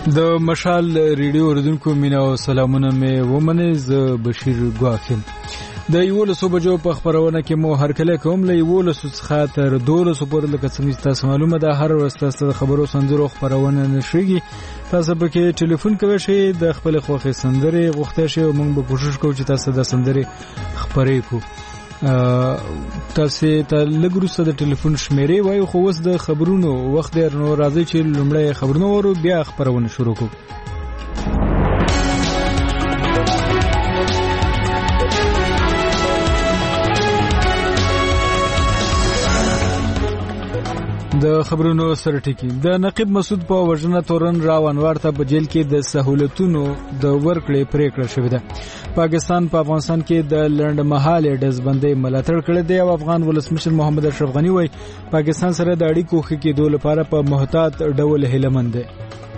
د مشال ریډیو اوریدونکو مینا او سلامونه مې ومنه. زه بشیر ګواکم. د 11 بجو په خبرونه کې مو هر کله کوم له 11 څخه تر 12 پورې لکه څنګه تاسو معلومه ده هر ورځ تاسو د خبرو سندرو خبرونه نشيږي. تاسو به کې ټلیفون کوئ شئ د خپل خوښه سندري غوښته شئ او موږ به کوشش کوو چې تاسو د سندري خبرې کو. تاسو ته لګرو سره د ټلیفون شمیرې وایو خو اوس د خبرونو وخت دی نو راځي چې لومړی خبرونه ورو بیا خبرونه شروع کوو. د خبرونو سره ټکی د نقیب مسعود په وژنه تورن راو انوار ته په جیل کې د سہولتونو د ورکړې پریکړه شوې ده. پاکستان په افغانستان کې د لنډمهاله دزبندۍ ملاتړ کړی دی او افغان ولسمشر محمد اشرف غنی وایي پاکستان سره د اړیکو ښه کېدو لپاره په محتاط ډول هیلهمند دی.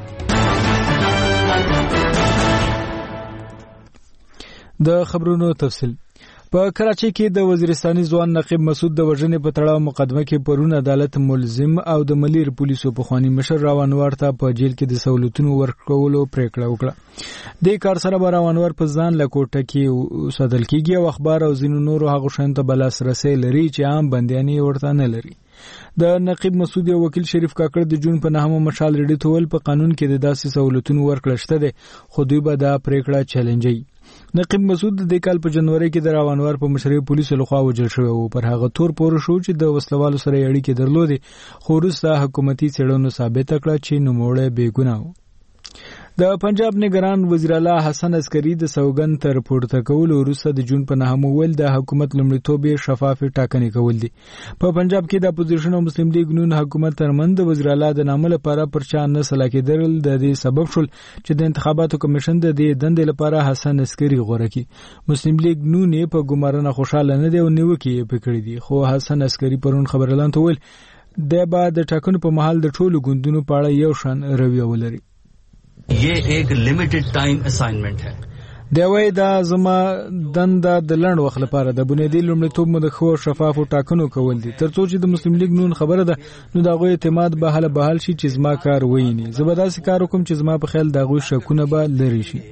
د خبرونو تفصیل په کراچۍ کې د وزیرستاني ځوان نقیب مسعود د وژنې په تړاو مقدمه کې پرون عدالت ملزم او د ملیر پولیسو په خواني مشر راو انوار ته په جیل کې د سہولتونو ورکولو پریکړه وکړه. د کار سره راو انوار په ځان له کوټه کې ساتل کېږي او اخبار او ځینو نورو هغه شین ته بل لاسرسي لري چې عام بندياني ورته نه لري. د نقیب مسعود وکیل شریف کاکړ د جون په نهمه مشال ریډیو تول په قانون کې د داسې سہولتونو ورکړل شته دي خو دوی به دا پریکړه چیلنجي. نقیب مسعود د کال په جنوري کې د راو انوار په مشرۍ پولیسو لخوا وژل شوی او پر هغه تور پور شو چې د وسلوالو سره اړیکې درلودې خو وروسته حکومتي څېړنو ثابت کړه چې نوموړی بې ګناه و. د پنجاب نگران وزیر اعلی حسن عسکری د سوګند تر پورته کول وروسته د جون په نهمه ول د حکومت لومړیتوب شفاف ټاکنې کول دي. په پنجاب کې د اپوزیشن او مسلم لیگ نون حکومت ترمن د وزیر اعلی د نامه لپاره پرچا نه سلاکېدل د دې سبب شول چې د انتخاباتو کمیشن د دې دندې لپاره حسن عسکری غوړه کړي. مسلم لیگ نون په ګمارنه خوشاله نه دی او نیوکې یې پکړې دي خو حسن عسکری پرون خبر اعلان ته ویل د بعد ټاکنو په محل د ټولو ګوندونو په اړه یو شان رویه ولري. یہ ایک لیمیټډ ټایم اساینمنٹ ہے. دا وای دا زما دنده د لړ وخت لپاره د بنیادی لومړیتوب مو د خو شفاف ټاکنو کول دي ترڅو چې د مسلم لیگ نون خبره ده نو دا غوي اعتماد به حل بحال شي چې زما کار ویني زبرداسي کار وکم چې زما په خیال دا غوي شکونه به لري شي.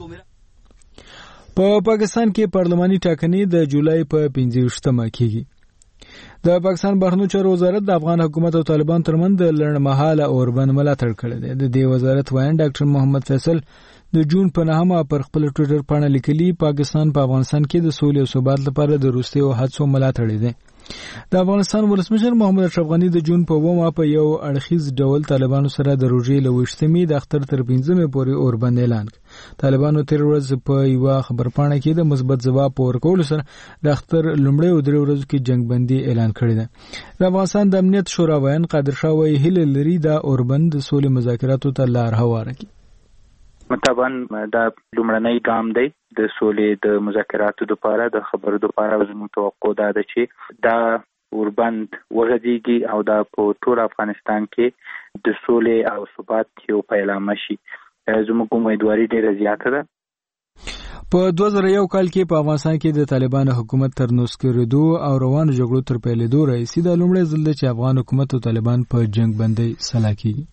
په پاکستان کې پارلماني ټاکنې د جولای په 15مه کېږي. د پاکستان بهرنیو چارو وزارت د افغان حکومت او طالبان ترمنځ د لړمحاله اوربند ملاتړ کړی دی. د دې وزارت وایي ډاکټر محمد فیصل د جون په نهمه پر خپل ټوئیټر باندې لیکلي پاکستان په افغانستان کې د سولې او ثبات لپاره د روسي او هڅو ملاتړ دی. د افغانستان ولسمشر محمد اشرف غنی د جون په 9 په یو اړخیز ډول طالبانو سره د روژې لويشتمي د اختر تر 15مه پورې اوربند اعلان کړ. طالبانو تیر ورځ په یو خبرپاڼه کې د مثبت ځواب ورکول سره د اختر لومړی او درې ورځو کې جنگ بندي اعلان کړی دی. د افغانستان د امنیت شورا وایي قادر شاه وایي هله لري د اوربند د سولې مذاکراتو ته لار هواره کړي. طبعا دا لومړنی ګام دی د سولې د مذاکراتو لپاره د خبرو لپاره زموږ توقع ده چې دا اوربند وغځيږي او دا په ټول افغانستان کې د سولې او ثبات یو پیلامه شي. زموږ امیدواري ډیره زیاته ده. په 2001 کال کې په افغانستان کې د طالبانو حکومت تر نوسکېدو او روانو جګړو تر پیلېدو راځي د لومړي ځل چې افغان حکومت او طالبان په جنگ بندي سلا کیږي.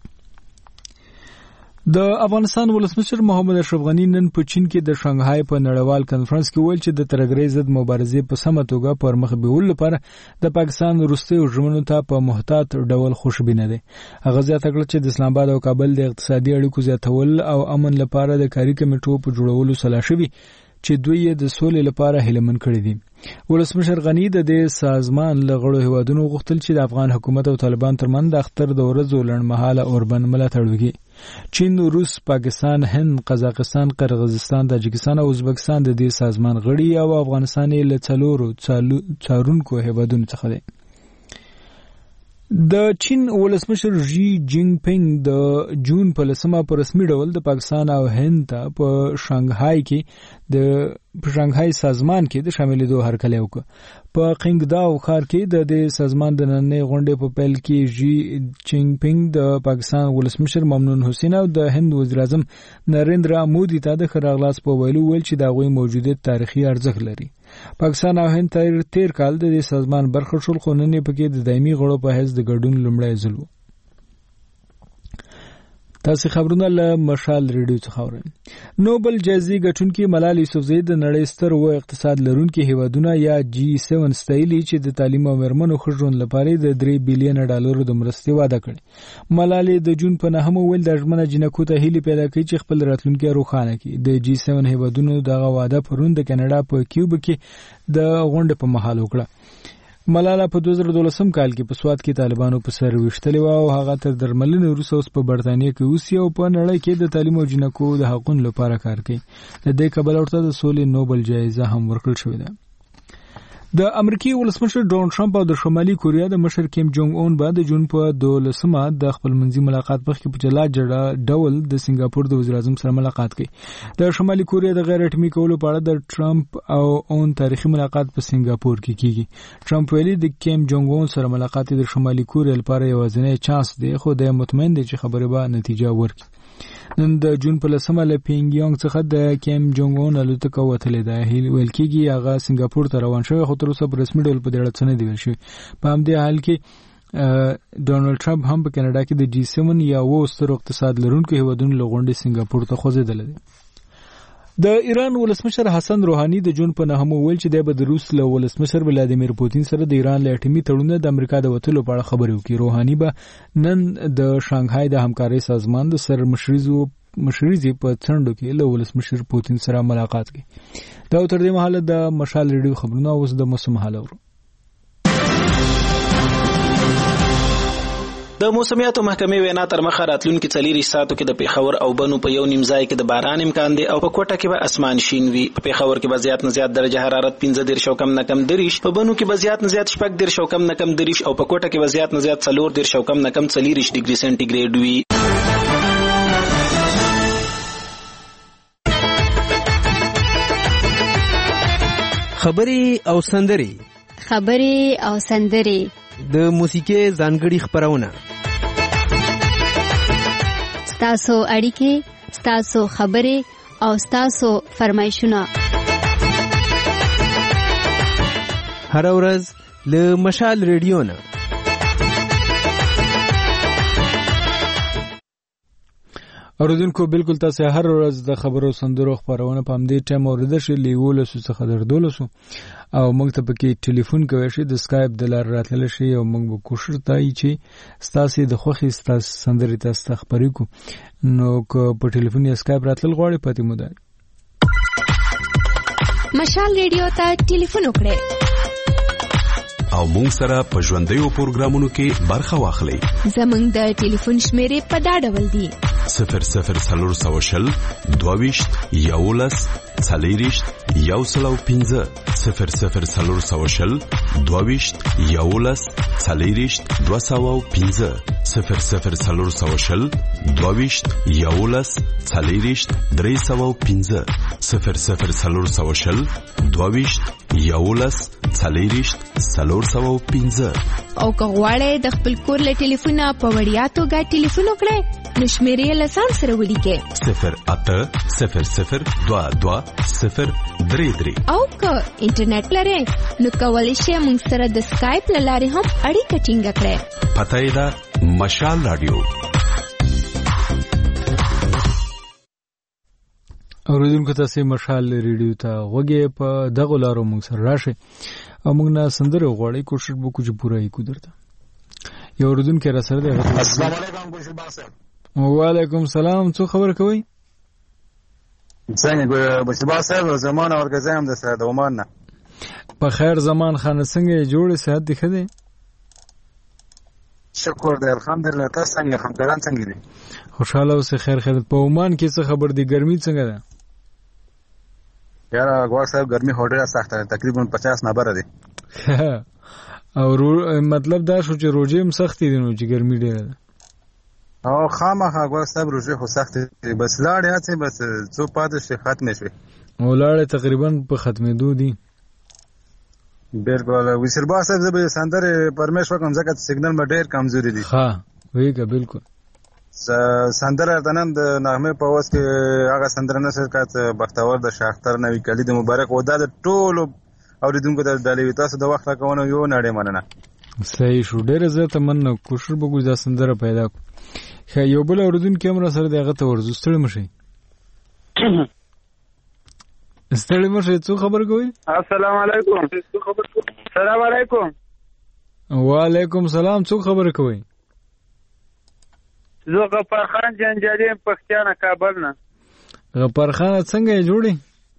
د افغانستان ولسمشر محمد اشرف غنی نن په چین کې د شانګهای په نړیوال کانفرنس کې ویل چې د ترګری ضد مبارزې په سمه توګه پر مخ بیول لپاره د پاکستان وروستي ژمنو ته په محتاط ډول خوشبینه دي. هغه زیاته کړ چې د اسلام آباد او کابل د اقتصادي اړیکو زیاتول او امن لپاره د کاري کمیټو په جوړولو سلا شوی چې دوی د سولې لپاره هیلمن کړی دي. ولسمشر غنی د دې سازمان لغړو هوادونو غوښتل چې د افغان حکومت او طالبان ترمنځ د اختر د ورځو لړمحاله اوربند ملاتړ وکړي. چین، روس، پاکستان، هند، قزاقستان، قرغیزستان، تاجکستان او ازبکستان د دې سازمان غړي او افغانستان له څلورو څارونکو هیوادونو څخه دي. د چین ولسمشر ژی جینګ پینګ د جون په 10مه په رسمي ډول د پاکستان او هند ته په شانګهای کې د شانګهای سازمان کې د شاملېدو هرکلی وکړ. په قینګداو ښار کې د دې سازمان د نننۍ غونډې په پیل کې ژی جینګ پینګ د پاکستان ولسمشر ممنون حسین او د هند وزیر اعظم نریندرا مودي ته د ښه راغلاست په ویلو ویل چې د هغوی موجودیت تاریخي ارزښت لري. پاکستان او هند تیر کال د دې سازمان برخه شول خو نن یې پکې د دایمي غړو په حیث د ګډون لومړی ځل و. تاسو خبرونه له مشال ریډیو څخه اورئ. نوبل جایزې ګټونکي ملالۍ یوسفزۍ د نړۍ ستر و اقتصاد لرونکي هیوادونه یا G7 ستایلي چې د تعلیم او مېرمنو ښه ژوند لپاره د $3 بلین د مرستې وعده کړې. ملالۍ د جون په 9 ویل د ژمنه جنکو ته هیلې پیدا کړي چې خپل راتلونکي روښانه کړي. د G7 هیوادونو دغه وعده پرون د کاناډا په کیوب کې د غونډې په مهال وکړه. ملاله په 2012 کال کې په سواد کې طالبانو په سر وشتلې و او هغه تر درملنې وروسته اوس په برتانیې کې اوسي او په نړۍ کې د تعلیم او جنکو د حقوقو لپاره کار کوي. د دې کبل ورته د سولې نوبل جایزه هم ورکړل شوې ده. د امریکای ولسمشر ډونالد ټرمپ او د شمالي کوریا د مشر کیم جونګ اون بعد د جون په 12مه د خپل منځي ملاقات په کې په جلا جړه ډول د سنگاپور د وزیر اعظم سره ملاقات کړي. د شمالي کوریا د غیر اټومي کولو په اړه د ټرمپ او اون تاریخي ملاقات په سنگاپور کې کیږي. ټرمپ ویلي د کیم جونګ اون سره ملاقات د شمالي کوریا لپاره یوازینی چانس دی خو د مطمئن دي چې خبره به نتیجه ورکړي. نن د جون په 10مه له پینګ یانګ څخه د کیم جونګ اون الوتکه وتلې ده. ویل کېږي هغه سنگاپور ته روان شوی خو تر اوسه په رسمي ډول په دې اړه څه نه دی ویل شوی. په همدې حال کې ډونالد ټرمپ هم په کاناډا کې د G7 یا ستر اقتصاد لرونکو هیوادونو له غونډې سنگاپور ته خوځېدلی دی. د ایران ولسمشر حسن روحاني د جون په 9 ویل چې د روس له ولسمشر ولادیمیر پوتین سره د ایران له اټومي تړون د امریکا د وټلو په اړه خبرې وکړي. روحاني به نن د شانګهای د همکارۍ سازمان د سر مشريزي په څنډو کې له ولسمشر پوتین سره ملاقات کړي. دا تر دې مهاله د مشال ریډیو خبرونه اوس د موسم حال اورو. د موسمیاتو محکمې وینا تر مخه راتلونکي 40 ساعتو کې د پیښور او بنو په یو نیم ځای کې د باران امکان دی او په کوټه کې به اسمان شین وي. په پیښور کې به زیات نه زیات درجه حرارت 15 او کم نه کم 30، په بنو کې به زیات نه زیات 14 او کم نه کم 30 او په کوټه کې به زیات نه زیات 14 او کم نه کم 40 ډیګري سنټیګریډ وي. خبرې او سندرې د موسیقي ځانګړي خبرونه، ستاسو اړیکې، ستاسو خبرې او ستاسو فرمایشونه هر ورځ له مشال ریډیو نه. اوریدونکو بالکل تاسو هر ورځ د خبرو سندرو خبرونه په همدې ټایم اوریدل شي لیول څخه دردولسو او موږ ته پکې ټلیفون کوي شي د اسکایپ د لار راتلل شي او موږ به کوشش کوي چې ستاسو د خوخي ستاسو سندري تاسو خبرې کو نو په ټلیفون یا اسکایپ راتلل غواړي پاتې مو ده. مشال ریډیو ته ټلیفون وکړئ او مونږ سره په ژوندیو پروګرامونو کې برخه واخلئ. زمونږ د ټلیفون شمیرې په دا ډول دي: 0040 22 11 40 105 0040 22 11 40 205 0040 22 11 40 305 0040 22 11 40 305. او که غواړئ د خپل کور له ټلیفونه په وړیا توګه ټلیفون وکړئ نو شمیرې له ځان سره ولیکئ 0800 22 033. او که انټرنیټ لرئ نو کولی شئ موږ سره د اسکایپ له لارې هم اړیکه ټینګه کړئ. پته یې ده مشال رادیو. اوریدونکو تاسو مشال ریډیو ته غوږی په دغه لارو موږ سره راشئ او موږ نه سندره غواړي کوشش وکړو چې پوره یې کو درته. یو اوریدونکو را سره دی. السلام علیکم ګوشبا صاحب. وعلیکم السلام. څه خبر کوي؟ څنګه ګوشبا صاحب زمانه ورګزم د سره د عمان نه. په خیر زمان خان څنګه جوړ صحت دی خدای؟ شکر دی الحمدلله. تاسو څنګه همکاران څنګه دي؟ خوشاله اوسه خیر خیر. په عمان کې څه خبر دی؟ ګرمي څنګه ده؟ یاره ګوار صاحب ګرمي هډه سخته ده تقریبا 50 نه بره دي. او مطلب دا شو چې روزه هم سختې دي نو چې ګرمي ډیره ده. او خامخا ګوار صاحب روزه خو سخت دي بس لاړې اته بس څو پاتې شي ختم شي. ولاړې تقریبا په ختمېدو دي. بالکل وسربا صاحب زبې سندره پرمیش وکم ځکه سیګنل ما ډېر کمزوري دي. ها ویګه بالکل. سندره دنن د نغمه په واس کې هغه سندره نشر کاته بختور د شاختر نوې کلی د مبارک ودا د ټولو اوریدونکو د ډالې تاسو د وخت راکونه یو نړۍ مننه. صحیح شو. ډېر زه تمنا کوشش وکړو دا سندره پیدا کړو. یو بل اوریدونکي هم را سره دی، هغه ته ورځو. ستړي مشئ ستړي مشئ. څو خبر کوئ؟ السلام علیکم. السلام علیکم. وعلیکم سلام. څو خبر کوئ؟ زه غفار خان جنجالي پښتانه کابل نه. غفار خان څنګه یې جوړي؟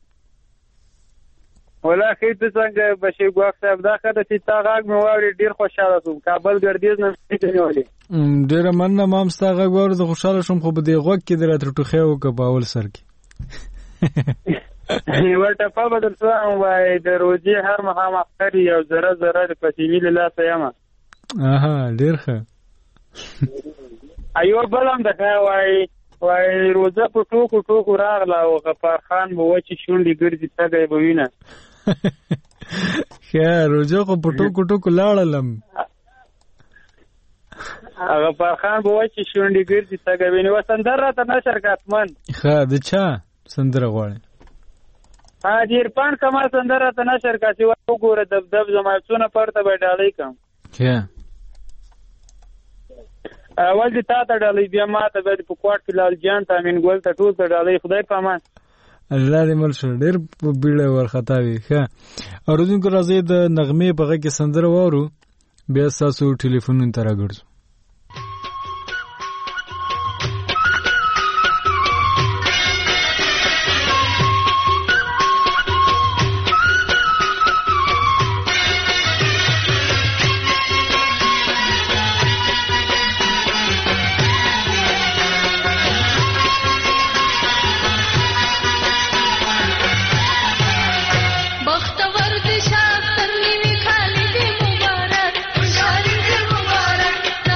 ولا خیر ته څنګه بشیر ګواښ صاحب دا کده چې تا غاګ مې واوري ډیر خوشاله شوم. کابل ګردیز نه نیولې. ډیر مننه مام ستا غاګ واوري زه خوشاله شوم، خو په دې غوږ کې درته ټوخه وکړه په اول سر کې. ورته په بدل څه وای د روزي هر مخام اخري یو ذره ذره په سیویل لا سیمه. اها ډیر ښه. ایو بلم د وای روزه په ټوکو راغله او غفار خان به وچی شونډې ګرځي څنګه به وینه. خیر روزه خو په ټوکو لاړلم. غفار خان به وچی شونډې ګرځي څنګه وینه. وسندر راته نشر کاتمن. ښه د چا سندره غواړي؟ د عرفان کمال سندره راته نشر کاسي وګوره دبدب زمایڅونه پرته به ډالۍ کوم. ښه اول دې تا ته ډالۍ بیا ما ته به په کوټ کې لال جان ته امین ګل ته ټول ته ډالۍ. خدای په امان. الله دې مل شو. ډېر په بیړه ورخطا وي. ښه اورېدونکو راځئ د نغمې په غږ کې سندره واورو، بیا ستاسو ټلیفونونو ته راګرځو. بختور دي شافتر نیوی خالی دی مبارک، خوشحالی دی مبارک.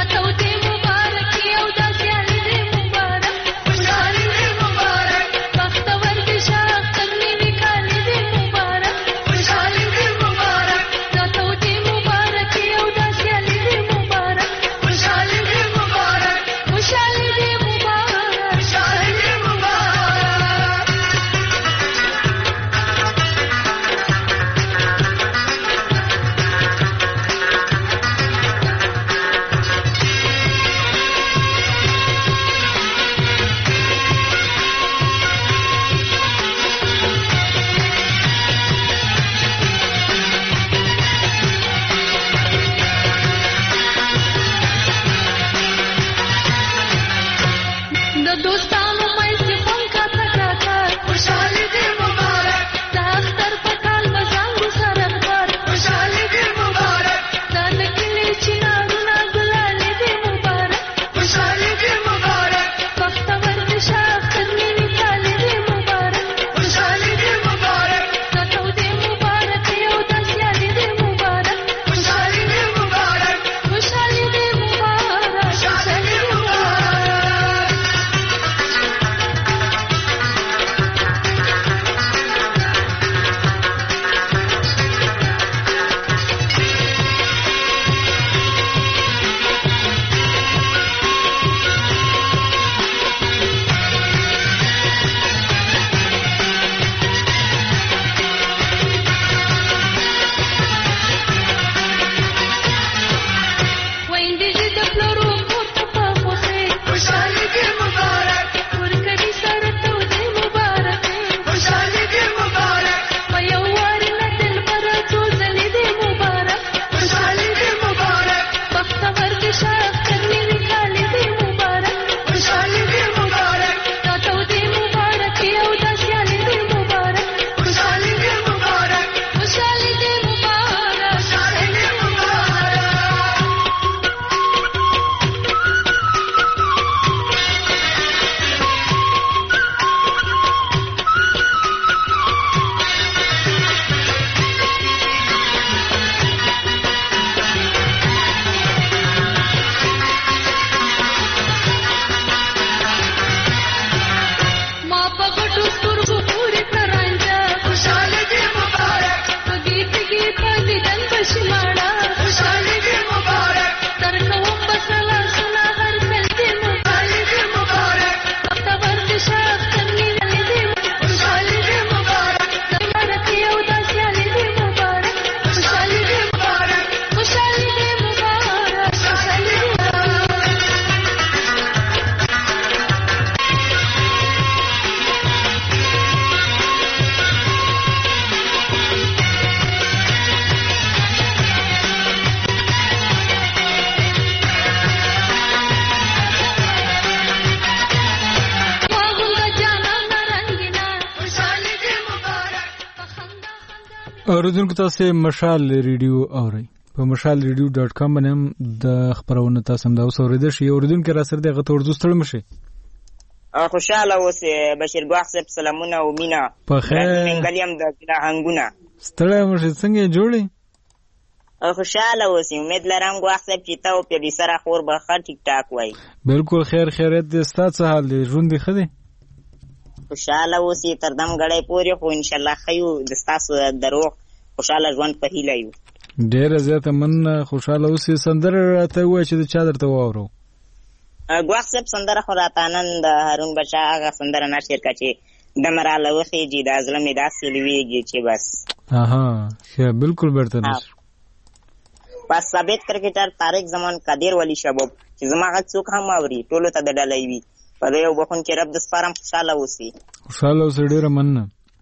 اوریدونکو تاسو مشال ریډیو اورئ په mashalradio.com باندې هم د خبرونه تاسو هم دا اوریدل شي. اوریدونکو را سره دغه تورزو ستړي مشه. خوشاله اوسه بشیر ګواخ صاحب سلامونه او مینا په خیر منګلیم د هنګونه ستړي مشه څنګه جوړي خوشاله اوسه امید لرم ګواخ صاحب چې تاسو په دې سره خور به ښه ټیک ټاک وای. بالکل خیر خیریت دې ستاسو حال دی ژوند دی خدي خوشاله اوسه تر دم غړې پورې خو ان شاء الله خيو د تاسو درو خوشاله ژوند په هیله یو. ډیر زیاته من خوشاله اوسه سندره راته وای چې چا درته واورو ګواخ صاحب سندره خو راتانن د هارون بچا هغه سندره نشر کچې د مراله وخی چې د ازلم داسې لویږي چې بس اها ښه بالکل برته نشو. پس ثابت کرکټر طارق زمان قادر ولی شباب چې زماغه څوک هم اوري ټولو ته د ډلې وي په یو بخون کې رب د سپارم خوشاله اوسي. خوشاله اوسه ډیره مننه.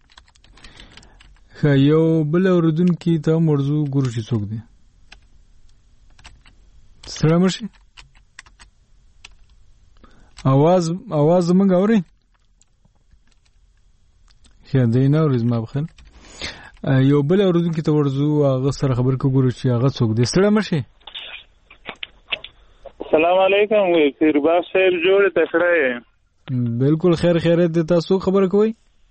یو بل اوردونکو ته مرزو ګورو چې څوک دی. سلام شي आवाज زمونږ اوري ښه دی نه اوري زما بخیر. یو بل اوردونکو ته ورزو هغه سره خبر کو ګورو چې هغه څوک دی. سلام شي السلام علیکم پیر باغ صاحب جوړ تکړه. بالکل خیر خیریت دې تاسو خبر کوي.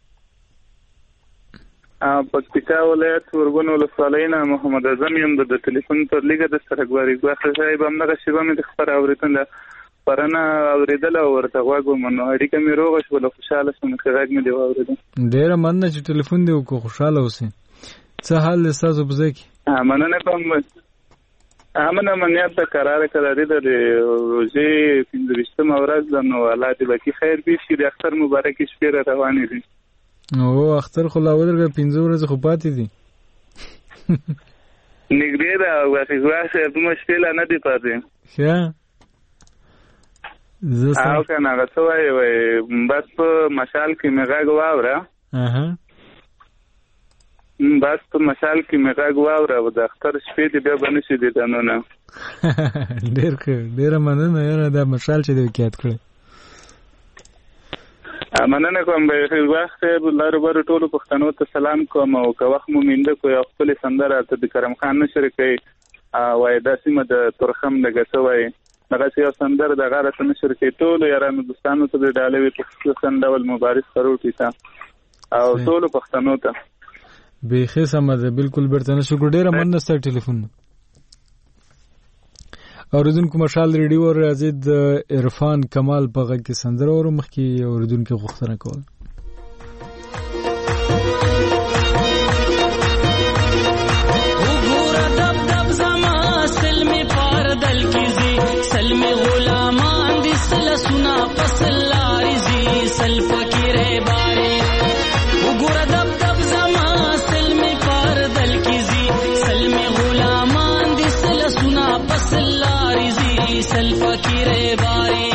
پکتیکا ولایت ورغون ولسوالۍ نه محمد اعظم یم د ټلیفون پر لګه د سرګواري ګواخ صاحب هم دغه شیبه مې د خبر اوریدل پرنه اوریدل او ورته غواګو منو اړیکه مې روغ شو له خوشاله شوم چې غږ مې دی اوریدل. ډیر مننه چې ټلیفون دی وکړو خوشاله اوسئ. څه حال دی تاسو په ځای کې؟ مننه کوم. امنه منیت د قرار کړی د روزي 15 ورځ نو الله دې باقي خیر به شي. د اختر مبارک شپه روانې دي. او اختر خو لا ودرګه 15 ورځې خو پاتې دي. نګری دا واخې واخې په مشکل نه دی پاتې. ښه او کنه غته وای بس په مشال کې مغاګ واوره. بس په مشال کې مغاګ واوره او د اختر شپې دې بیا باندې شي دي دنونه. ډیر مننه یاره دا مشال چې دې کېات کړ. مننه کوم به وخت لاره بر ټولو پښتنو ته سلام کوم او که وخت مو میند کو یو خپل سندره ته د کرم خان نشر کوي وای د سیمه د ترخم دغه وای دغه یو سندره د غاره نشر کوي ټول یارانو دوستانو ته د ډالوي په خصوصا ډول مبارک ضروري تا او ټول پښتنو ته به خې سم ده. بالکل برتنه شکر ډیره مننه ستاسو ټلیفون. اوریدونکو مشال ریډیو رازید عرفان کمال په غږ کې سندره اور مخکې اوریدونکو غوښتنه کول. وګوره دب دب زما سلمي پاردل کیږي سلمي غلامان دي سلسنا پسلاري زي سل فقير باري. وګوره دب دب زما سلمي پاردل کیږي سلمي غلامان دي سلسنا پسلاري سل فقیر باری.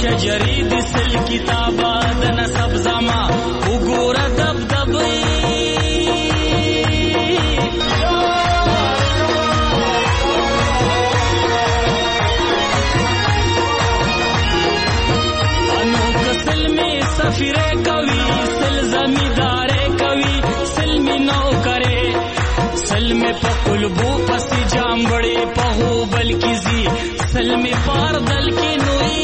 شجری د سل کتابه د نسب زما وګوره دبدبې انو کسل می سفیره کوي سل زمیداره کوي سل می نو کرے سل می په قلبو پسې جامبړې په هو بلکې زی سل می پار دل کې نوې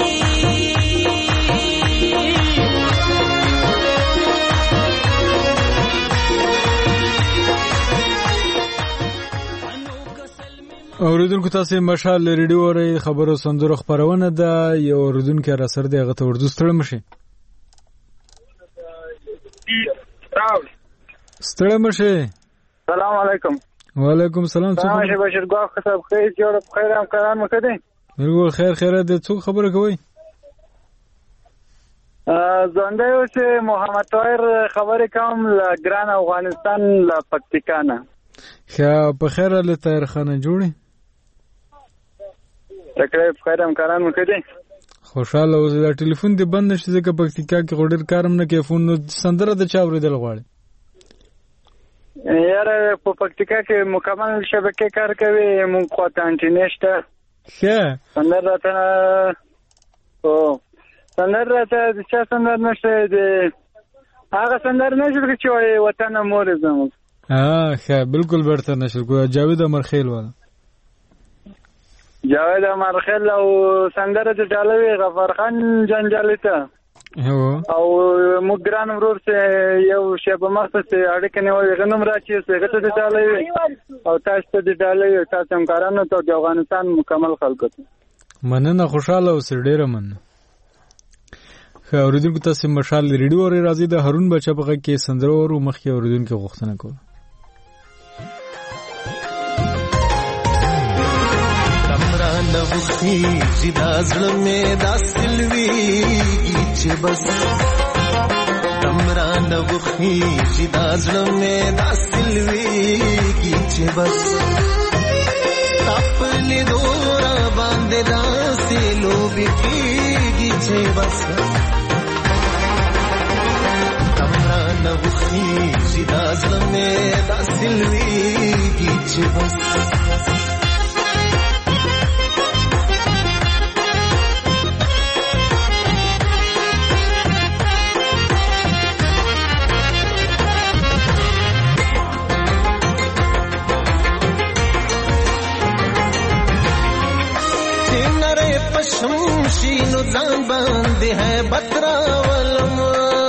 اوریدونکو تاسو مشال ریډیو اورئ خبرو سندرو خبرونه ده یو اوریدونکو را سره دی هغه ته اردو ستړی مشي ستړی مشي سلام علیکم وعلیکم السلام څنګه شي بشیر ګاف صاحب خیر جوړ خیر هم کاران مکدي بالکل خیر خیره ده څو خبره کوي زنده اوسه محمد طاهر خبرې کوم له ګران افغانستان له پکتیکا په خیر له طاهر خانه جوړي تکلیف خیر هم کاران مکدي خوشاله اوسه دا ټلیفون دی بند نشي ځکه پکتیکا کې غوډر کارم نه کوي فون سندره د چا اوریدل غواړي یاره په پکتیکا کې مکمل شبکه کار کوي مونږ خواته انټرنیټ ښه سندر راته د چا سندر نشته د هغه سندر نشته چې وایي وطن مور زموږ ښه بالکل برته نشته جاوید امرخیل والا جاوید امرخیل او سندر د ډالوي غفار خان جنجالي ته او موږ ګران ورور سه یو شیبه مخته سه اړیکه نیولې غنوم راچې سه غته د ډالوي او تاسو ته د ډالوي تاسو هم کارانو ته د افغانستان مکمل خلکو مننه خوشاله اوسئ ډیره مننه خو اوریدونکو تاسو مشال ریډیو اورئ راځي د هارون بچا په کې سندرو ورو مخکې اوریدونکو غوښتنه کوله نوخی جدا زړه مې داسلوي چې بس تمرا نوخی جدا زړه مې داسلوي چې بس خپل دورا باندې داسې لوبي کیږي چې بس تمرا نوخی جدا زړه مې داسلوي چې بس شمشینو ځان باندې ہے بتراولم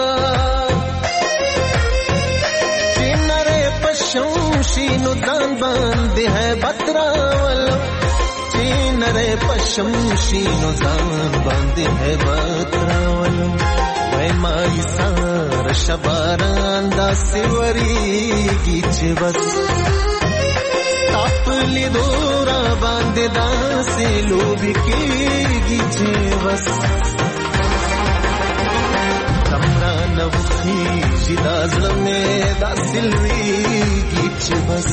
چینره پشمشینو ځان باندې ہے بتراولم چینره پشمشینو ځان باندې ہے بتراولم وای مای سار شباران دا سیوریږي چې بس خپل دورا باندې داسې لوبي کیږي چې بس تمرا نوخی جدا زړه مې داسې لویږي چې بس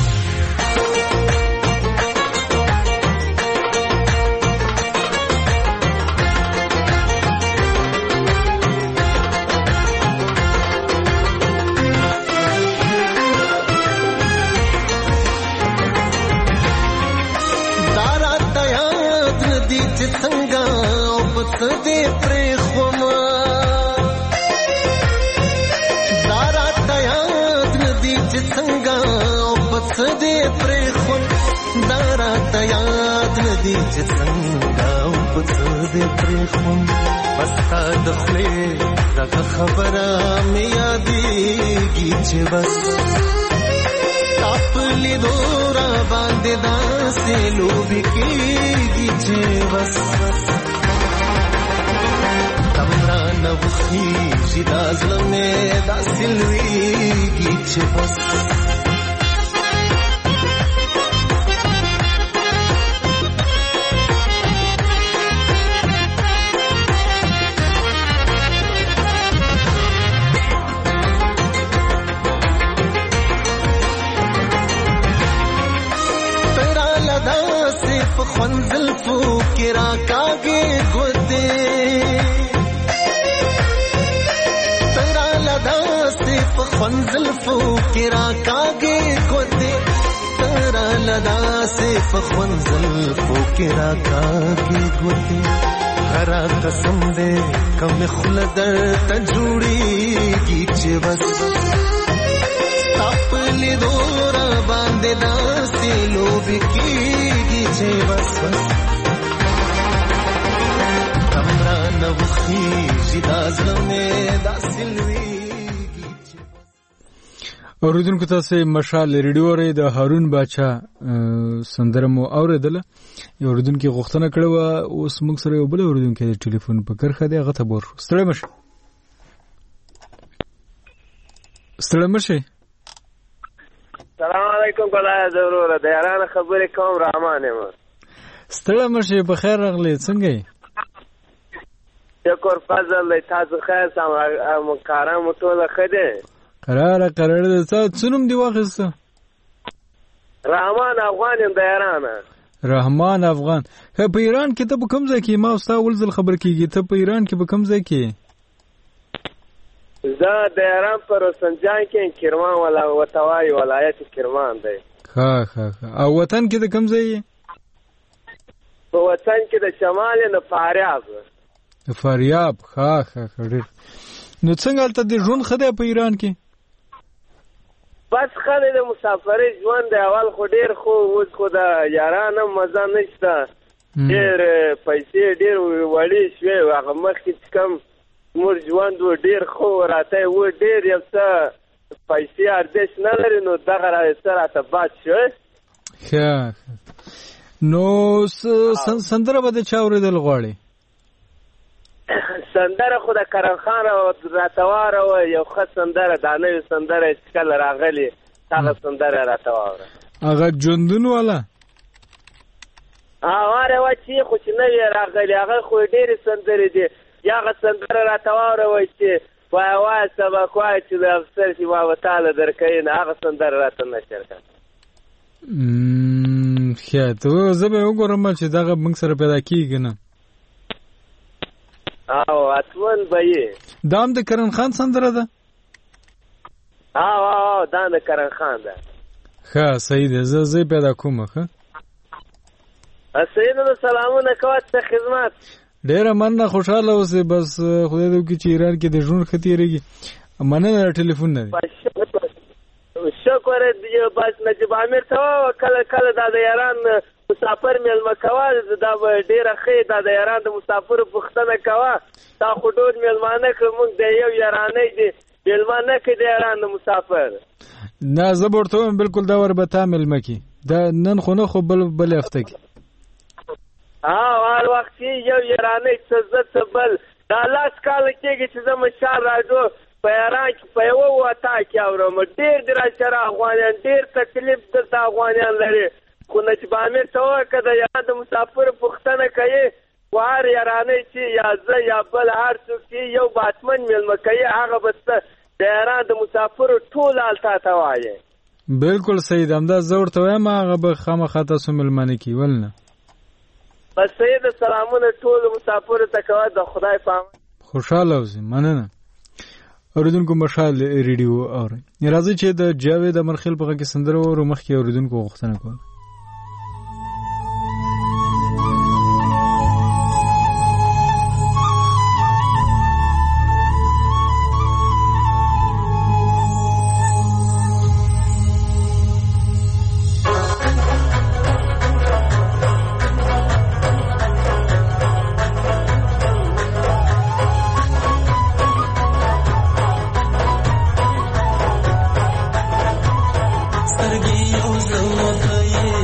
دې پرې خوما دارا تیاد ندی چې څنګه او پس دې پرې خون دارا تیاد ندی چې څنګه او پس دې پرې خون بس تا د خپل دغه خبره مې یادېږي چې بس خپل دورا باندې داسې لوبي کیږي چې بس تمرا نوخی جدا زړه مې داسې لویږي چې بس ترا لدا سے په خنزل فو کې را کاږي ګوتې خوند زلفو کې راکاږي ګوتې ترا لدا سے خوند زلفو کې راکاږي ګوتې هرا قسم دې کم خلدر ته جوړيږي چې بس خپل دورا باندې داسې لوب کېږي چې بس تمرا نوخي جدا زمه داسې لوي. اوریدونکو تاسو مشال ریډیو ری د هارون باچا سندره مو اوریدله. یو اوریدونکو غوښتنه کړې و اوس موږ سره یو بل اوریدونکو د ټلیفون په کرخه دی هغه ته بور ستړی مشه. السلام علیکم کله ضرور د یاران خبرې کوم رحمان یم. ستړی مشه په خیر راغلی څنګه یې؟ شکر فضل تاسو خیر سم کارم ټول ښه دی. قرار ده څنوم دی واخیسته؟ رحمان افغان یم د ایران. رحمان افغان په ایران کې ته په کوم ځای کې؟ ما ستا ولزل خبر کېږي ته په ایران کې په کوم ځای کې؟ زه د ایران په روسنجان کې کرمان وتوای ولایت کرمان دی. ښه او وطن کې د کوم ځای؟ په وطن کې د شمال نه فاریاب. فاریاب ښه ډېر. نو څنګه هلته د ژوند ښه دی په ایران کې؟ بس خلک د مسافرۍ ژوند دی. اول خو ډېر خو اوس خو د یاران هم مزه نشته. ډېر پیسې ډېر وړې شوې. هغه مخکې چې کوم زموږ ژوند و ډېر خو راته و ډېر یو څه پیسې ارزښت نه لري نو دغه څه راته باد شوی. ښه نو سندره به د چا اورېدل غواړې؟ سندره خو د کرم خان راته واوره. یو ښه سندره دا نوې سندره چې کله راغلې هغه سندره راته واوره. هغه ژوندون والا واره وه چې خو چې نوې راغلې هغه خو ډېرې سندرې دي. هغه سندره راته واوره وایي چې وایه سبق وایه چې د افسر چې ما به تاله درکوي نه هغه سندره راته نشر کړه. ښه ته زه به وګورم چې دغه موږ سره پیدا کېږي نه. او اتمن به یې دا هم د کرن خان سندره ده؟ دا د کرن خان ده. ښه صحیح ده زه پیدا کوم. ښه سیدو سلامونه کوه ته خدمت. ډېره مننه خوشحاله اوسې. بس خدای دې وکړي چې ایران کې د ژوند ښه تېرېږي. مننه ټلیفون نه دی. شکر بس نجیب عامر ته کله دا د ایران مسافر میلمه کوه دا به ډېره ښه دا د ایران د مسافرو پوښتنه کوه. تا خو ډول میلمانه کړه موږ د یو ایرانی دی میلمانه کړي د ایران د مسافر. نه زه به ورته وایم بالکل دا ور به تا میلمه کړي. دا نن خو نه خو بل هفته کې هر وخت چې یو ایرانی څه زه څه بل دا لاس کاله کېږي چې زه مشال راډیو په ایران کې په یوه وطا کې اورم. ډېر دي راسره افغانیان ډېر تکلیف دلته افغانیان لري. خو نجیب عامر ته ووایه که د ایران د مسافرو پوښتنه کوي خو هر ایرانی چې یا زه یا بل هر څوک چې یو باتمن میلمه کوي هغه به د ایران د مسافرو ټول هلته ته وایي. بالکل صحیح ده. همدا زه ورته وایم هغه به خامخا تاسو میلمانه کړي ول نه. بس صحیح ده. سلامونه ټولو مسافرو ته کوه د خدای په امان. خوشحاله اوسئ. مننه. اوریدونکو مشال ریډیو اورئ. راځئ چې د جاوید امرخیل په غږ کې سندره واورو. مخکې اوریدونکو غوښتنه کوله. سترګې یو زما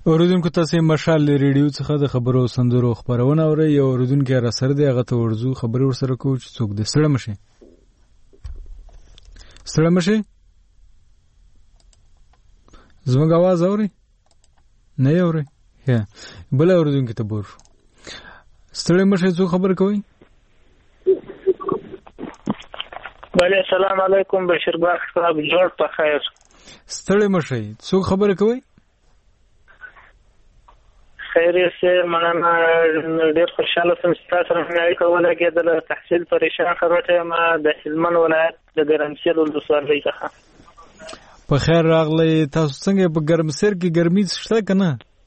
اوریدونکو تاسو مشال ریډیو څخه د خبرو سندرو خبرونه اورئ. یو اوریدونکو را سره دی هغه ته ورزو خبري ورسره کوو چې څوک دې سره مشي زموږ आवाज اوري نه اوري. ها بل اوریدونکو ته بور ستړي مشي څو خبر کوي. بله السلام علیکم بشیر باغ صاحب جوړ په خیر. ستړي مشي څو خبر کوي. خیریه سه مننه ډیر خوشاله سم چې تاسو سره مې کوله کې د تحصیل پریشان خبرته ما د هلمند ولایت د ګرمسیر ولسوالۍ څخه. په خیر راغلی. تاسو څنګه په ګرمسیر کې ګرمي شته کنه؟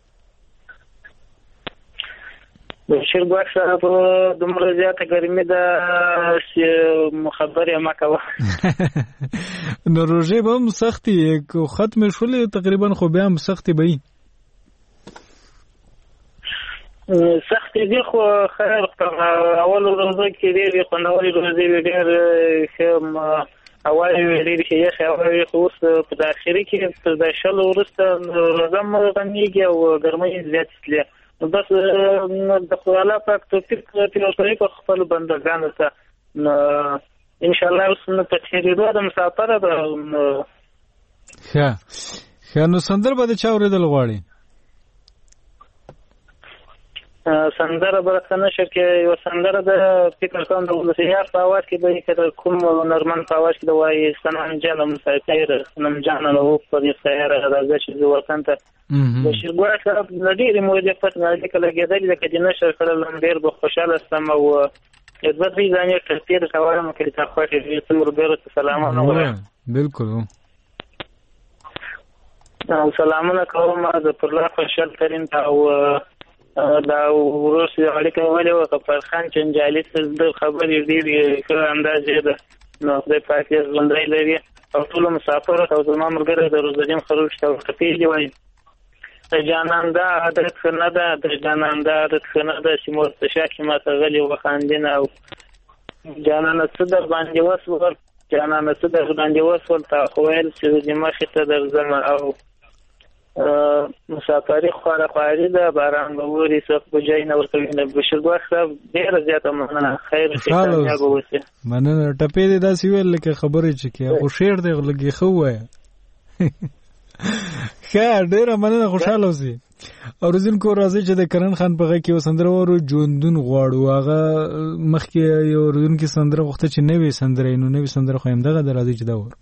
بشیر باغ صاحب دومره زیاته ګرمي ده خبرې ما کوه. نو روژې به هم سختي ختم شولې تقریبا خو بیا هم سختي به وي. سختي دي خو خیر اول ورځ کې ډېرې خوندورې ورځې وې ډېر ښه اول ډېرې ښې یخې اول خو اوس په داخلي کې تر د شلو وروسته روژه هم غمیږي او ګرمۍ زیاتې تلې. نو بس د خدای الله پاک توفیق کوي په خپلو بندګانو ته. انشاءالله اوس نو په تېرېدو د مسافره ده. ښه نو سندره به د چا اورېدل غواړي؟ سندره به څه نشر کې یو سندره د فکر کوم د ولسیار په اواز کې به یې کوم نرمن په اواز کې د وایي سنم جان مسافر سنم جان له په دې سیر راځي چې وطن ته بشیر ګوره صاحب ډېرې مودې پس نه کله کېدلې د کدي نشر کړل ډېر به خوشاله سم او عزت دې ځانې تفسیر کوم کې تاسو ته څومره ډېر سلامونه وایم. بالکل او سلامونه کوم د پرلا خوشال ترين او دا ورسې اړیکه ولې وکړه فرخان جنجالي د خبرې ډېرې ښه اندازې ده. نو خدای پاک یې ژوندی لري او ټولو مسافرو او زما ملګري د روزدین خروج ته ورته پیلې وایي د جانان دا عادت ښه نه ده د جانان دا عادت ښه نه ده چې مرتشا کې ماته غلي وخاندینه او جانانه څه در باندې وسول جانانه څه در باندې وسول تا خو ویل چې د مخې ته درځم او مسافري خواره خواري ده باران به ووري څوک به جای نه ورکوي. بشیر باغ صاحب ډېره زیاته مننه. خیر کامیاب اوسئ. مننه. ټپې دې داسې ویل لکه خبرې چې کې خو شعر دې لږې ښه ووایه. ښه ډېره مننه خوشحاله اوسئ. اوریدونکو راځئ چې د کرن خان په غږ کې یو سندره واورو ژوندون غواړو. هغه مخکې یو اوریدونکي سندره غوښته چې نوې سندره نو نوې سندره خو همدغه ده. راځئ چې دا وورو.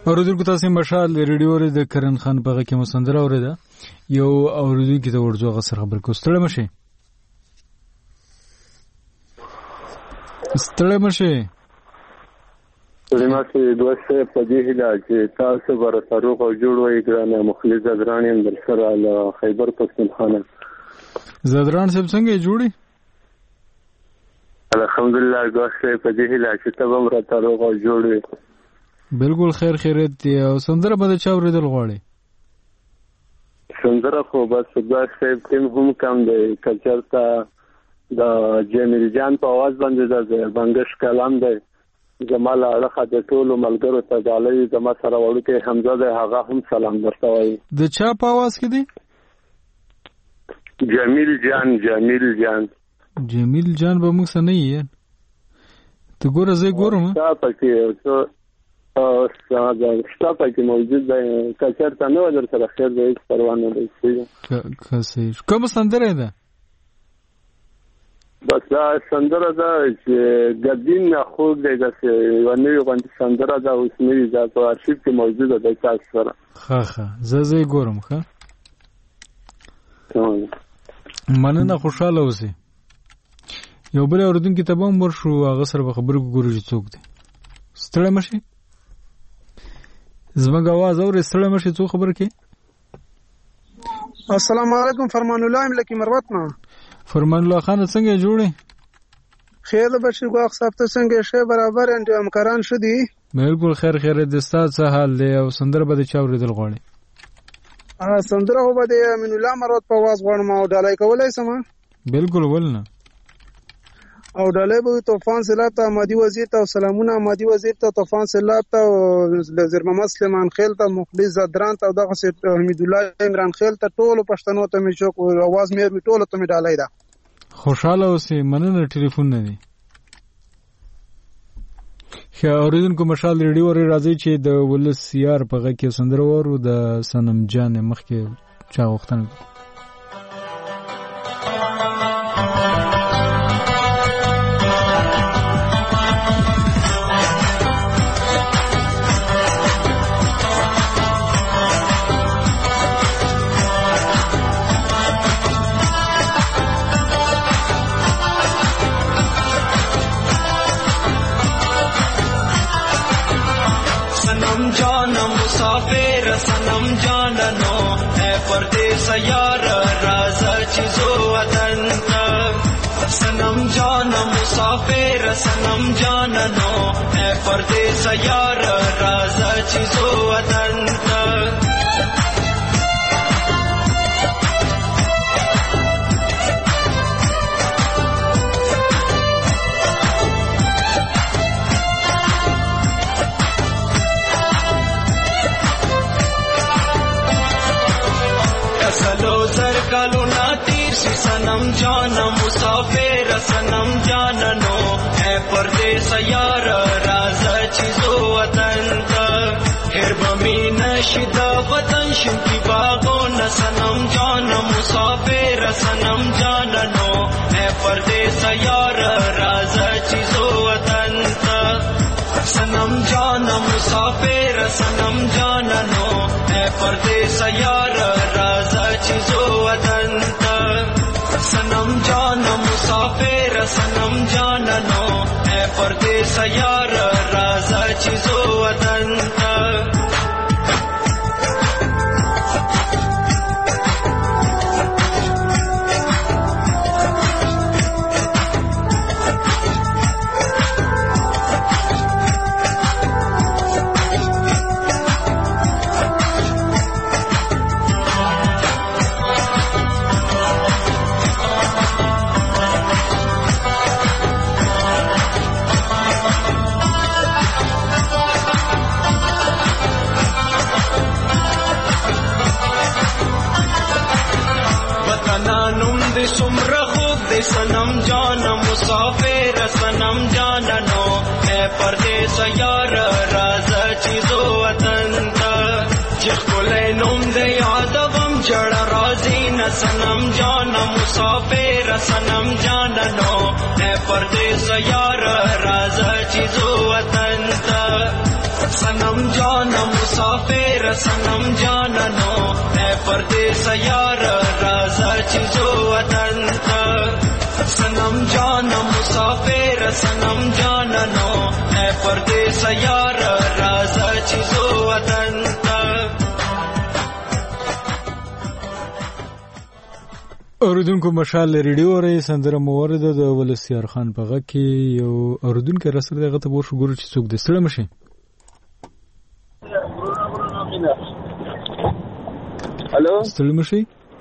اوریدونکو تاسو مشال ریډیو د کرن خان په غږ کې مسندره اوریدا یو اوریدونکو ته ورځو غسر خبر کو ستړی مشه لماسي دوسه په دې هله چې تاسو بر فاروق او جوړوي ګرانه مخلص زدران هم در سره له خیبر پښتونخوا زدران سب څنګه جوړي الحمدلله دوسه په دې هله چې تاسو بر فاروق او جوړوي بالکل خیر خیرت دی او سندره به چا ورېدل غواړي سندره خو بس دوسه تیم هم کم دی کچرتا د جمیل جان په आवाज باندې د بنگش کلام دی جمال اړه د ټولو ملګرو ته دالي زما سره وړوکې حمزه ده هغه هم سلام درته وایي د چا په आवाज کې دی جمیل جان به موږ سره نه یې ته ګوره زه ګورم تاسو کې موجود دی کچرته نو در سره خیر دی پروا نه دی کوم سندره ده بس دا سندره ده چې ګدین خوږ دی د ونی غوندې سندره ده اوس مې دا په ارشیف کې موجوده ده تاسو سره ښه زه ګورم ښه مننه خوشاله اوسئ یو بل اوریدونکو ته به مور شو هغه سره به خبرې ګورو چې څوک دی ستړی مشي زموږ आवाज اورې ستړی مشي څو خبر کې السلام علیکم فرمان الله ملکی مروت ما فرمان الله خان څنګه جوړې خیر بشیر ګواخ صاحب ته څنګه شی برابر انډ همکاران شدي بالکل خیر د استاد څه حال دی او سندره به چا ورېدل غواړي سندره هو به امین الله مروت په आवाज غواړم او ډالای کولای سم بالکل ولنه او ډالای به طوفان سلاب ته مادي وزیر ته سلامونه مادي وزیر ته طوفان سلاب ته وزیر محمد سلیمان خیل ته مخلص زدران ته دغه حمید الله عمران خیل ته ټول پښتنو ته می چوک आवाज مې ټول ته می ډالای دا خوشاله اوسې مننه ټلیفون نه دی خو اوریدونکو مشال ریډیو ری راځي چې د ولس یار په غږ کې سندره ورو د سنم جان مخ کې چا وختن सनम जाननो है परदेस यार राजा चीजो वतन सनम जान मुसाफिर सनम जाननो है परदेस यार राजा चीजो वतन कालो ना तीर सी सनम जाना मुसाफिर सनम जाननो है परदेस यार राजा चीजो वतन हर बमी नशिदा वतन शिंकी बागो न सनम जाना मुसाफिर सनम जाननो है परदेस यार राजा चीजो वतन सनम जाना मुसाफिर सनम जाननो है परदेस यार राजा चीजो वतन सनम जाना मुसाफिर सनम जाननो है परदेस यार राजा चीजो वतन सनम जाना मुसाफिर सनम जाननो है परदेस यार राजा चीजो वतन जिखले नुम दे यादवम जड़ राजी न सनम जाना मुसाफिर सनम जाननो है परदेस यार राजा चीजो वतन सनम जाना मुसाफिर सनम जाना नो है परदेस यार राजा चीजो वतन सनम जाना मुसाफिर सनम जाना नो है परदेस यार राजा चीजो वतन اوریدونکو مشال ریډیو ری سندره مورده د ولسیار خان په غږ کې یو اوریدونکو راسره دغه ته ورشو ګورو چې څوک د ستړي مشي الو ستړي مشي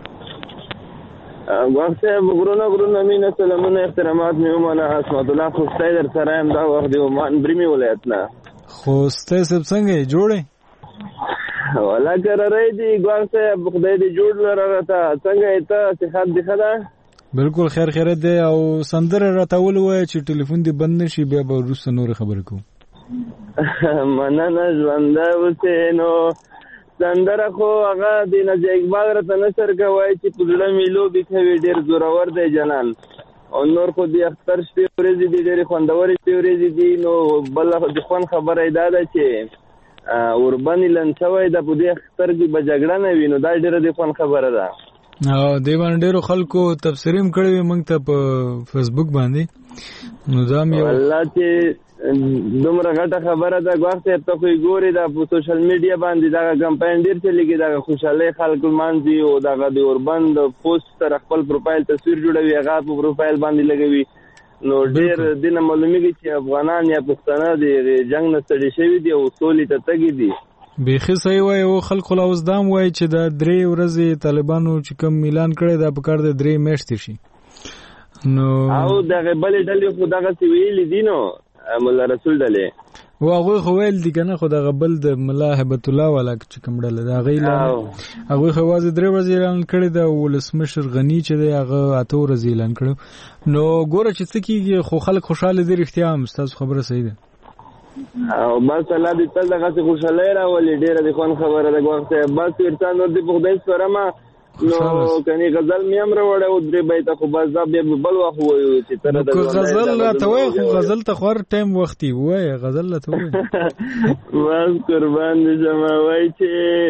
واسه غرونه مینه سلامونه احترامات میومانه اسمت الله خوستای در سره ام دا وخت دی مان بریمي ولایت نه خوستای سب څنګه جوړه ولا کرای دی ګوار صاحب خدای دې جوړ لرته څنګه ایته صحت دې خدا بالکل خیر خیرت دی او سندره راتول وای چې ټلیفون دې بند نشي بیا به روسه نور خبر کو مننه ژوند وسینو سندره خو هغه د نجیب اقبال راته نشر کوي چې پزړه میلو به کوي ډیر زورور دی جنان او نور خو دې اختر شپې ورځې دې ډېر خوندور شپې ورځې دي نو بل د خون خبره ایدا ده چې اوربانی لنڅوي د بده اختر کې بجګړه نه وینو دا ډیره د فن خبره ده او دی باندې ډیرو خلکو تفسیریم کړی موږ ته په فیسبوک باندې نو دا مې والله چې دومره غټه خبره ده ګوښته ته خو ګوري دا په سوشل میډیا باندې دا کمپاین ډیر چې لګي دا خوشاله خلکو مانځي او دا د اوربند پوسټ تر خپل پروفایل تصویر جوړوي هغه په پروفایل باندې لګوي نو ډیر دینه معلومیږي چې افغانان یا پښتانه د جنگ نه ستړي شوي دي او سولې ته تګي دي بیخي صحیح وای او خلکو لاوس دام وای چې دا 3 ورځې طالبانو چې کوم اعلان کړی دا په کار د 3 میاشتې شي نو او دغه بلې ډلې خو دغه سی ویلي دي نو مولا رسول ډلې و هغه خو ویل دي کنه خو دغه بل د ملا هبت الله والا چې کوم ډله دا غیلا هغه خو واځي 3 ورځې اعلان کړی دا ولسمشر غنی چې هغه 8 ورځې اعلان کړو نو ګوره چې څه کیږي خو خلک خوشاله دي رښتیا هم تاسو خبره صحیح ده او بس الله دې تل دغه خوشاله راولي ډیره د خون خبره ده ګوښته بس ورته نور دې په خدای سره ما نو کني غزل مې امر وړه او درې بیت خو بس دا به بل واخ وایو چې تر د غزل ته وای خو غزل ته خور ټایم وختي وای غزل ته وای واز قربان دې جما وای چې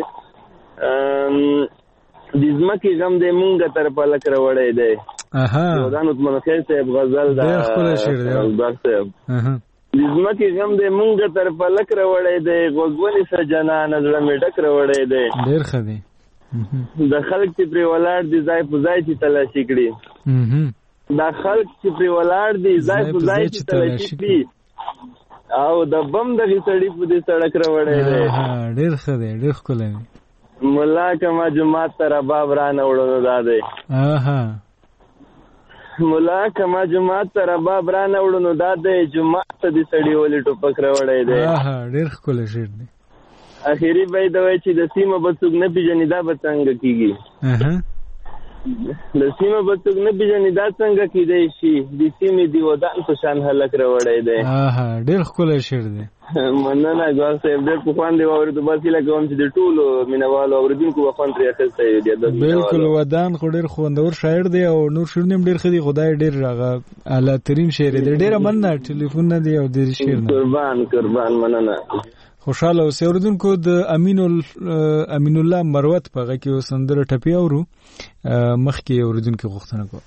د زمکه غم دې مونږه تر په لک راوړې ده اها ودان عثمان خیر صاحب غزل دا خپل شعر دی اها د زمکه غم دې مونږه تر په لک راوړې ده غوګونی سجنا نظر مې ډک راوړې ده ډیر خدي د خلک چې پر ولاړ دي ځای په ځای چې تلاشي کړي دا خلک چې پر ولاړ دي ځای په ځای چې تلاشي کړي او د بم د غسړی په دې سړک راوړې ده ډیر خدي ډیر ښکلی مولا کما جمعه تر باب را نه وړو داده اها مولا کما جمعه تر باب را نه وړو داده جمعه ته دې سړی ولې ټوپک راوړې ده اها ډیر ښکلی شعر دی اخیری به دا وای چې د سیمه بڅوک نه پیژنې دا به څنګه کیږي د سیمه بڅوک نه پیژنې دا څنګه کیدای شي د سیمه دی ودان په شان هلک راوړی دی ډېر ښکلی شعر دی مننه ګوال صاحب ډېر په خوند دی واورېدو بس هیله کوم چې د ټولو مینهوالو اورېدونکو به خوند ترې اخیستی وي بالکل ودان خو ډېر خوندور شاعر دی او نور شعرونه هم ډېر ښه دي خدای ډېر هغه اعلی ترین شعر دی ډېره مننه ټلیفون نه دی او د شعر نه قربان مننه خوشاله اوسئ اوریدونکو د امین الله مروت په غږ کې سندره ټپي اورو مخکې اوریدونکو غوښتنه کوي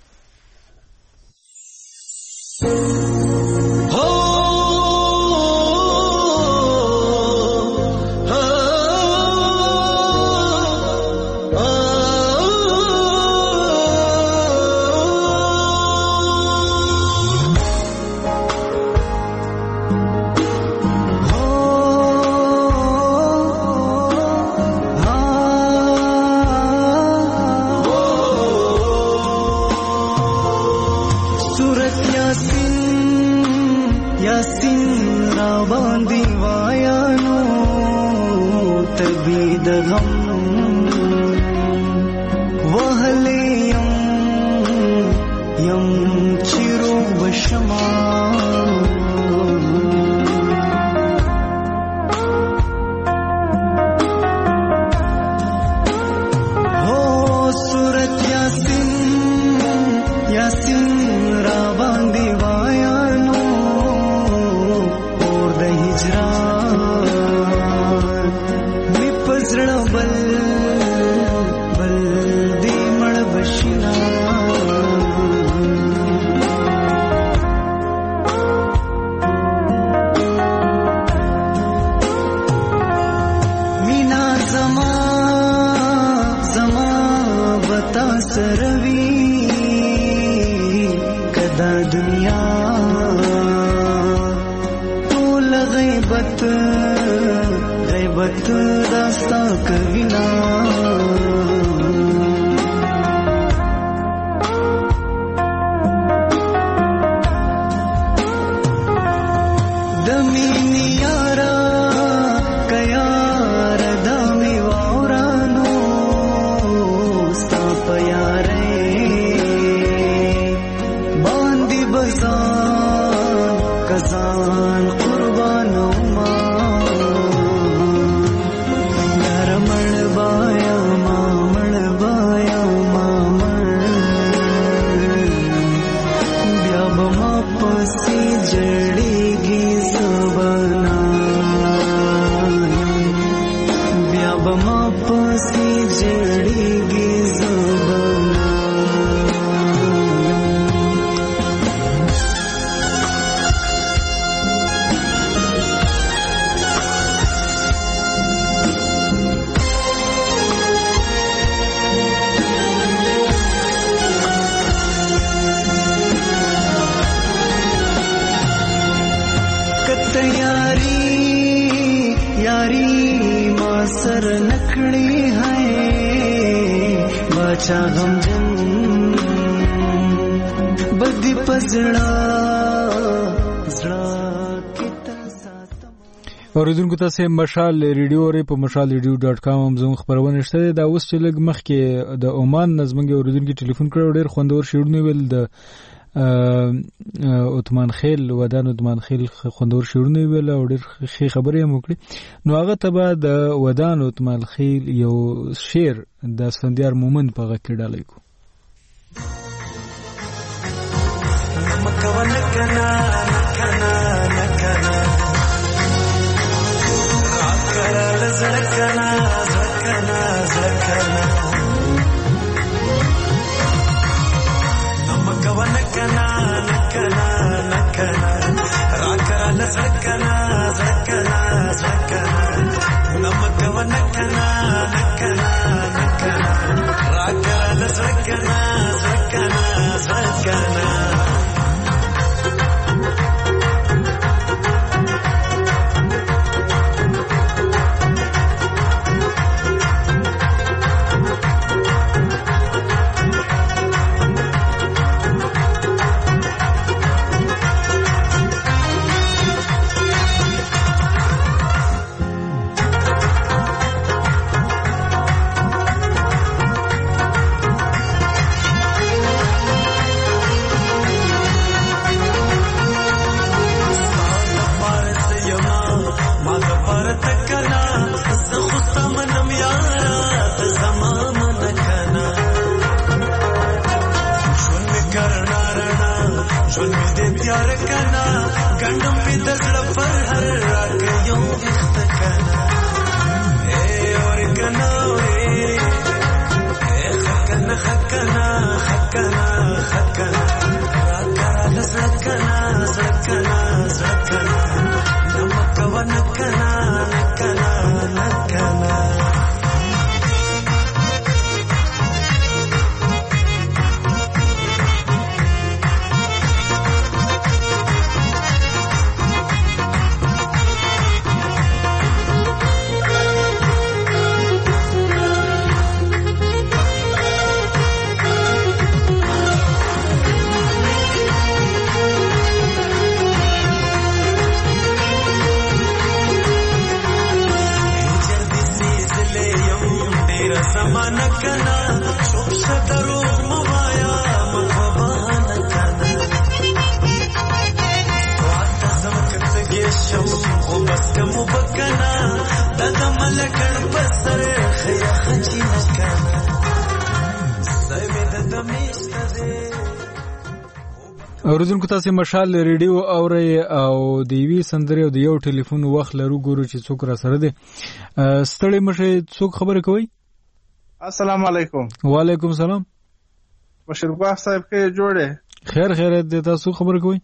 سروي کدا دنیا ټول غیبت داستا کوینا دمینی یارا کیار دمی وورانو ستا پیاره باندی بزان کزان قربانو ما بچا غمجن بدی پزړه اوریدونکو تاسو مشال ریډیو ری په mashalradio.com هم زموږ خبرونه شته دا اوس چې لګ مخ کې د عمان نظمنګ اوریدونکو ټلیفون کړو ډیر خوندور شعرونه ویل د عثمان خیل ودان عثمان خیل خوندور شعرونه ویل او ډیر خبرې هم وکړي نو هغه تبع د ودان عثمان خیل یو شعر د اسفندیار مومند په غږ کې ډالای کو مکوان کنا کنا کنا راکړه لزړکنا زکنا زکنا مکوان کنا کنا کنا راکړه لزړکنا زکنا زکنا مکوان کنا کنا کنا راکړه لزړکنا زکنا زکنا اوریدونکو تاسو مشال ریډیو اوري او د وی سندري او د یو ټلیفون وخت لرو ګورو چې څوک را سره دي ستړي مشه څوک خبره کوي السلام علیکم وعلیکم السلام بشیر باغ صاحب کې جوړه خیر دې تاسو خبره کوي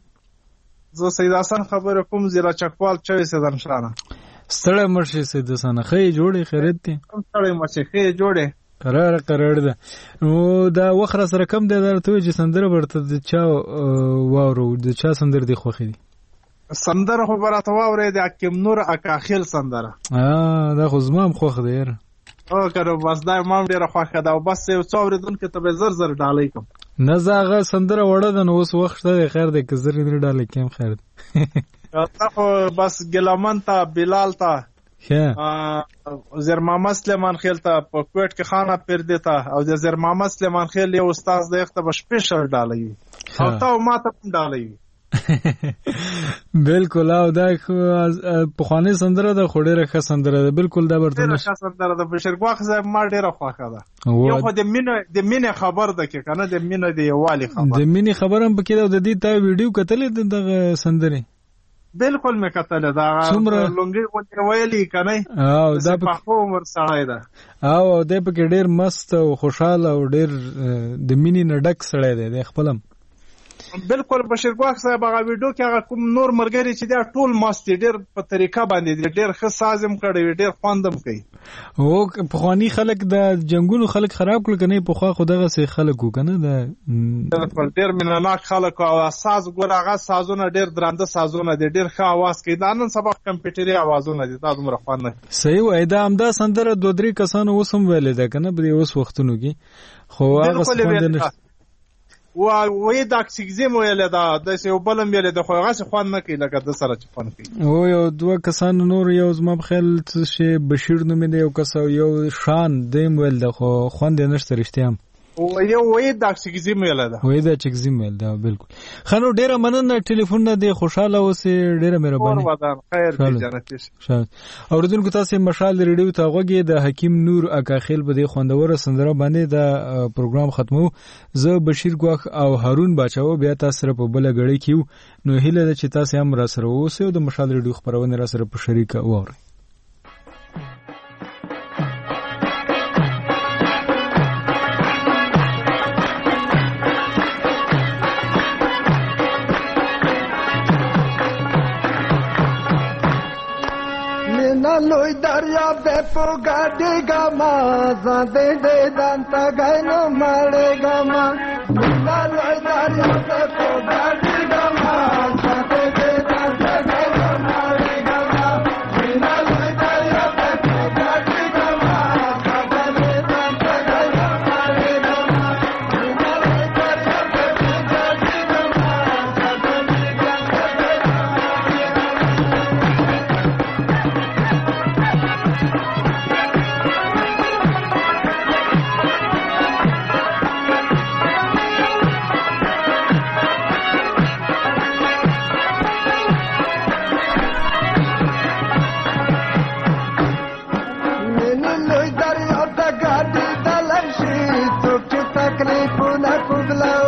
زه سید حسن خبره کوم زیرا چکوال چوي سیدن شانه ستړي مشه سید حسن خې جوړه خیرت دي ستړي مشه خې جوړه قرار ده. نو دا وخت را سره کم دی درته چې سندره ورته د چا واورو د چا سندره دی خوښې دي؟ سندره خو براته واورې د حکیم نور اکاخیل سندره. دا خو زما هم خوښ دی یاره. کنه بس دا ما ډېره خوښه ده او بس یو څو اورېدونکو ته به زر ډالۍ کوم. نه زه هغه سندره وړه ده نو اوس وخت شته دی خیر دی که زر یې ډالۍ کړم خیر دی. دا خو بس ګلمن ته بلال ته زرمامه سلیمان خیل ته په کوټ کې خانه پردې ته او د زرمامه سلیمان خیل یو استاد دی ته به سپیشل ډالۍ وي او ته ما ته هم ډالۍ وي. بالکل او دا پخوانۍ سندره ده خو ډېره ښه سندره ده. بالکل دا ورته ډېره ښه سندره ده. بشرګواخ صاحب ما ډېره خوښه ده. یو خو د مینې خبر ده کې که نه د مینې د یووالي خبر. د مینې خبر هم پکې ده او د دې تا ویډیو کتلې د دغه سندرې؟ بالکل مې کتلې ده. لونګۍ غوندې ویلي که نه د پخو عمر سړی ده او دی پکې ډېر مست او خوشحاله او ډېر د مینې نه ډک سړی دی دی خپل هم. بالکل بشرګواخ صاحب هغه ویډیو کې هغه کوم نور ملګري چې دی ټول مست دي ډېر په طریقه باندې دي ډېر ښه ساز هم کړی وي ډېر خوند هم کوي. او پخواني خلک د جنګونو خلک خراب کړل که نه پخوا خو دغسې خلک وو که نه ډېر مینهناک خلک او ساز ګوره هغه سازونه ډېر درانده سازونه دي ډېر ښه اواز کوي. دا نن سبا کمپیوټري اوازونه دي دا دومره خوند نه کوي. صحیح وایي دا همدا سندره 2-3 کسانو اوس هم ویلې ده که نه په دې اوس وختونو کې خو هغه خوند نه وایي د اکسیګزم ویلې ده داسې یو بل هم ویلې ده خو هغسې خوند نه کوي لکه ده سره چې خوند کوي. او یو 2 کسانو نور یو زما په خیال چې بشیر نومې دی یو کس او یو شان دی هم ویل ده خو خوند یې نشته رښتیا هم. یو وایي د اکسیګزم ویلې ده وایي د اکسیګزم ویل ده بالکل. ښه نو ډېره مننه ټلیفون نه دی خوشحاله اوسې ډېره مهرباني. خیر دی جنتي شه. اورېدونکو تاسې مشال ریډیو ته غوږ د حکیم نور اکاخیل په دې خوندوره سندره باندې د پروګرام ختمو. زه بشیر ګواخ او هارون باچاو بیا تاسو سره په بله ګړۍ کې یو. نو هیله ده چې تاسې هم را سره اوسئ او د مشال ریډیو خپرونې را سره په شریکه واورئ. لوی دریا به پوگاڑی گاما زاده ده دانتا گینو ماڑی گاما لوی دریا به پوگاڑی گاما زاده ده دانتا گینو ماڑی گاما لوی دریا به پوگاڑی گاما زاده ده دانتا گینو ماڑی گاما لوی دریا به پوگاڑی گاما زاده ده دانتا تکلیفونه کوګلا